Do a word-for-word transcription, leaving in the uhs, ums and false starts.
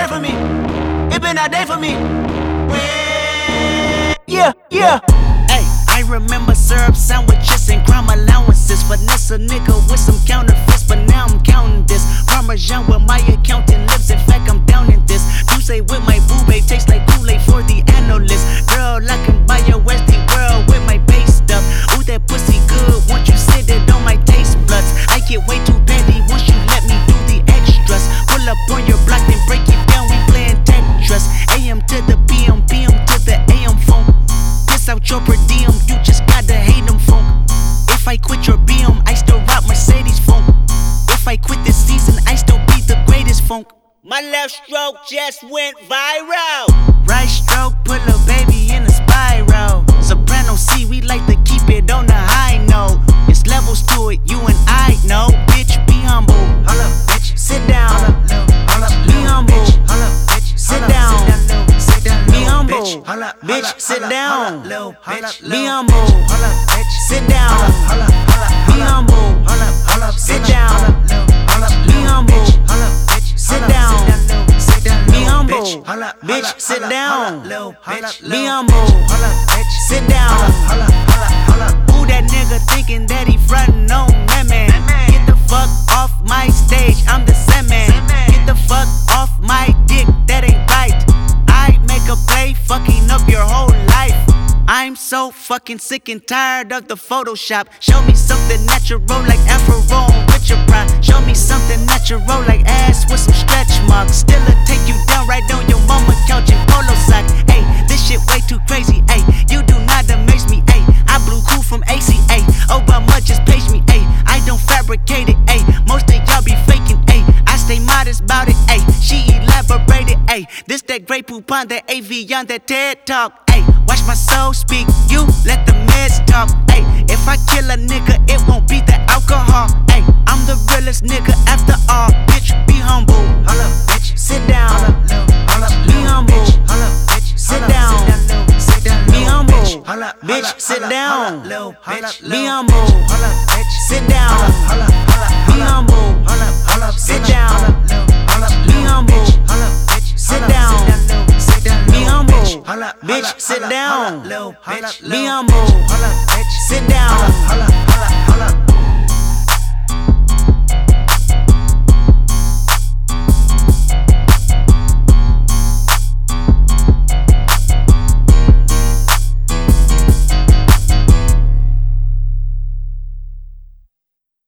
for me. It been a day for me. Yeah, yeah. Hey, I remember syrup sandwiches and crime allowances. Finesse a nigga with some counterfeits, but now I'm counting this. Parmesan where my accountant lives, in fact I'm down in this. You say with my boo babe, tastes like Kool-Aid for the analyst. Girl, I can buy your Westie world with my base stuff. Ooh, that pussy good, once you sit it on my taste buds. I get way too petty once you let me do the extras. Pull up on your block, then break it down, we playing Tetris. A M to the P M, P M to the A M phone. Piss out your per diem, you just gotta hate them funk. If I quit your B M, I still rock Mercedes funk. If I quit this season, I still be the greatest funk. My left stroke just went viral. Right stroke put a baby in a spiral. Soprano C, we like to keep it on the high note. It's levels to it, you and I know. Bitch, be humble. Hold up, bitch. Sit down. Hold up, little, hold up, be humble. Hold up, bitch. Sit down. Be humble. Bitch, sit down. Be humble. Sit down. Be humble. Sit down. Be humble. Sit down. Be humble. Bitch, sit down. Be humble. Sit down. Who that nigga thinking that he frontin' on that man? Get the fuck off my stage, I'm the Sandman. Get the fuck off my dick, that ain't right. I make a play, fucking up your whole life. I'm so fucking sick and tired of the Photoshop. Show me something natural like Afro with your pride. Show me something natural like ass with some stretch marks. Still'll take you down right on your mama couch in polo socks. Ayy, this shit way too crazy. Ayy, you do not amaze me. Ayy, I blew cool from A C A. Obama just page me. Ayy, I don't fabricate it. Ayy, most of y'all be faking. Ayy, I stay modest about it. Ayy, she elaborated. Ayy, this that Grey Poupon, that A V on that TED Talk. Ayy, watch my soul speak, you let the meds talk. Ayy, if I kill a nigga, it won't be the alcohol. Ayy, I'm the realest nigga after all. Bitch, be humble. Hold up, bitch. Sit down. Be humble. Sit down. Be humble. Bitch, sit down. Be humble. Sit down. Be humble. Sit down. Be humble. Sit down. Be humble. Bitch, sit down. Be humble. Sit down.